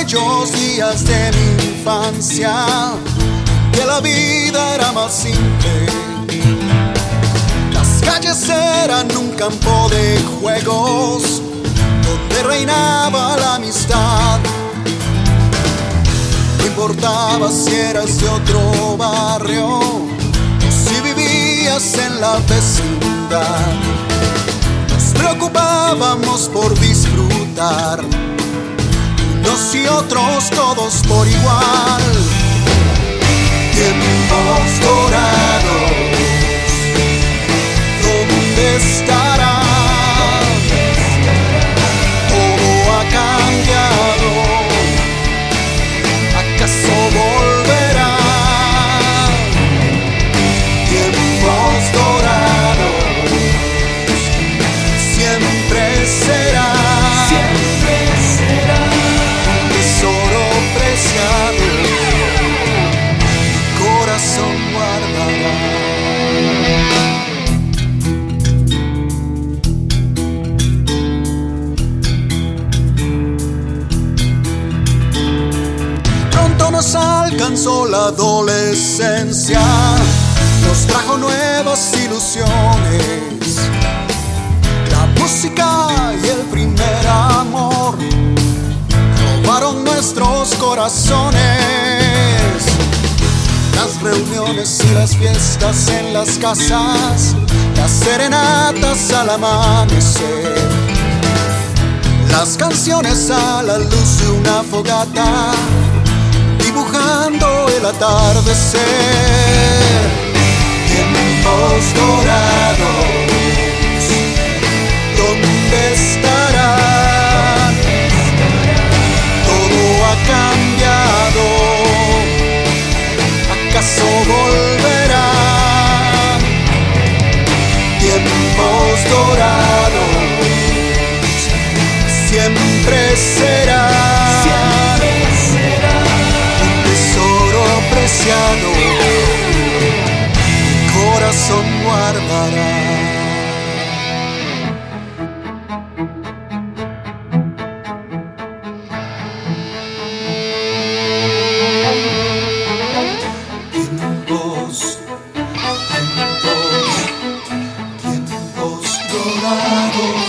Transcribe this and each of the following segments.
aquellos días de mi infancia, que la vida era más simple. Las calles eran un campo de juegos donde reinaba la amistad. No importaba si eras de otro barrio o si vivías en la vecindad. Nos preocupábamos por disfrutar, unos y otros todos por igual. Tiempos dorados, ¿dónde estarán? Todo ha cambiado, ¿acaso volverá? Tiempos dorados, siempre será, un tesoro preciado, mi corazón guardará. Nos alcanzó la adolescencia, nos trajo nuevas ilusiones. La música y el primer amor robaron nuestros corazones. Las reuniones y las fiestas en las casas, las serenatas al amanecer, las canciones a la luz de una fogata, dibujando el atardecer. Tiempos dorados, ¿dónde estarán? Todo ha cambiado, ¿acaso volverá? Tiempos dorados, siempre será, preciado, mi corazón guardará. Tiempos, tiempos dorados.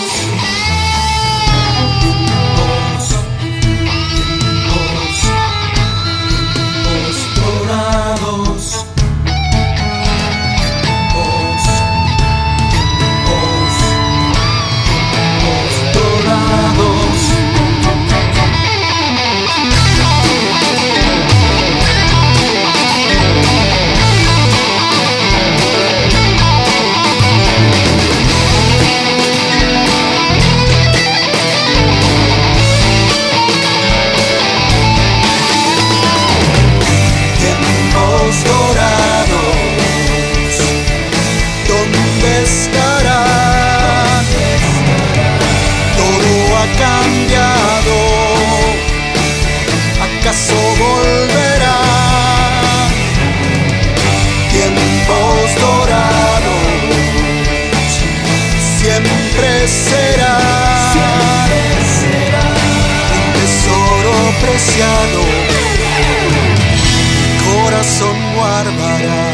¿Acaso volverá? Tiempos dorados, siempre será, un tesoro preciado, mi corazón guardará.